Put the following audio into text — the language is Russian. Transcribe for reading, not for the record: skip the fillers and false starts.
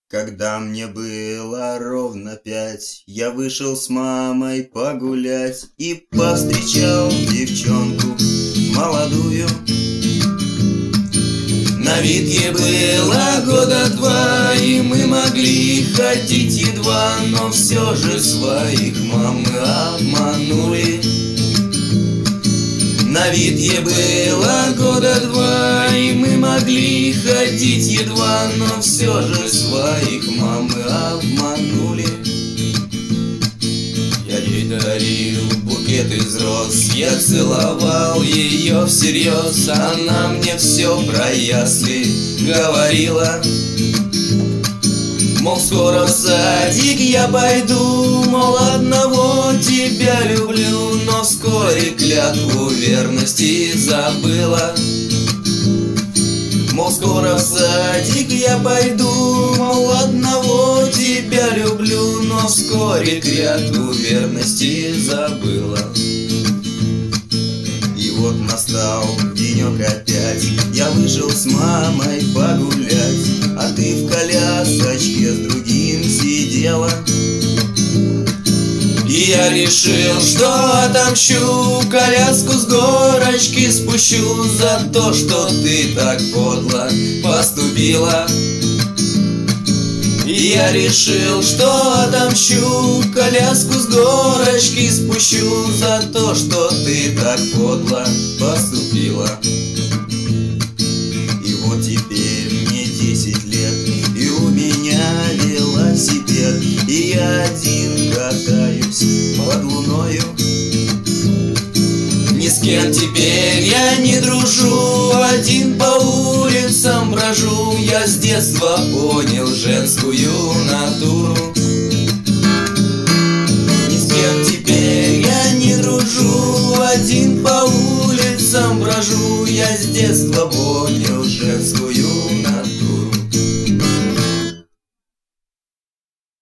Когда мне было ровно 5, я вышел с мамой погулять и повстречал девчонку молодую. На вид ей было года 2, и мы могли ходить едва, но все же своих мам мы обманули. На вид ей было года 2, и мы могли ходить едва, но все же своих мам мы обманули. Я ей дарил букет из роз, я целовал ее всерьез. Она мне все про ясли говорила, мол, скоро в садик я пойду, мол, одного тебя люблю, но вскоре клятву верности забыла. Мол, скоро в садик я пойду, мол, одного тебя люблю, но вскоре клятву верности забыла. И вот настал денек опять, я вышел с мамой погулять, а ты в колясочке с другим сидела. И я решил, что отомщу, коляску с горочки спущу за то, что ты так подло поступила. И я решил, что отомщу, коляску с горочки спущу за то, что ты так подло поступила. И вот теперь мне 10 лет, и у меня велосипед, и я один катаюсь под луною. Ни с кем теперь я не дружу, один по улицам брожу. Я с детства понял женскую натуру. Ни с кем теперь я не дружу, один по улицам брожу. Я с детства понял женскую